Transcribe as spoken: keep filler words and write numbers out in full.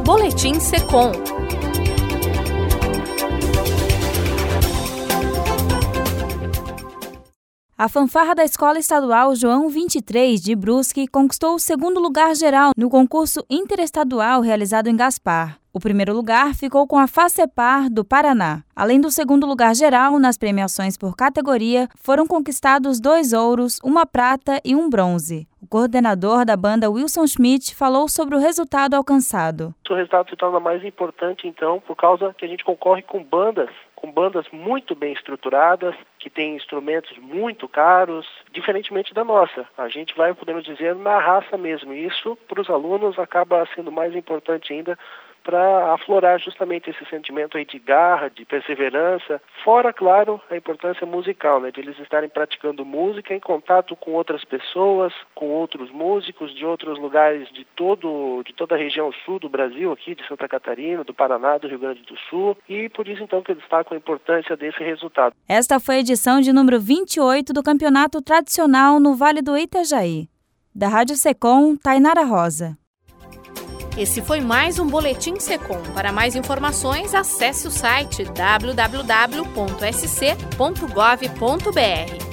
Boletim Secom. A fanfarra da Escola Estadual João vinte e três de Brusque conquistou o segundo lugar geral no concurso interestadual realizado em Gaspar. O primeiro lugar ficou com a FACEPAR do Paraná. Além do segundo lugar geral, nas premiações por categoria, foram conquistados dois ouros, uma prata e um bronze. O coordenador da banda, Wilson Schmidt, falou sobre o resultado alcançado. O resultado se torna mais importante, então, por causa que a gente concorre com bandas, com bandas muito bem estruturadas, que têm instrumentos muito caros, diferentemente da nossa. A gente vai, podemos dizer, na raça mesmo. E isso, para os alunos, acaba sendo mais importante ainda para aflorar justamente esse sentimento aí de garra, de perseverança, fora, claro, a importância musical, né, de eles estarem praticando música em contato com outras pessoas, com outros músicos de outros lugares de, todo, de toda a região sul do Brasil, aqui de Santa Catarina, do Paraná, do Rio Grande do Sul, e por isso então que eu destaco a importância desse resultado. Esta foi a edição de número vinte e oito do Campeonato Tradicional no Vale do Itajaí. Da Rádio Secom, Tainara Rosa. Esse foi mais um Boletim Secom. Para mais informações, acesse o site w w w ponto s c ponto gov ponto b r.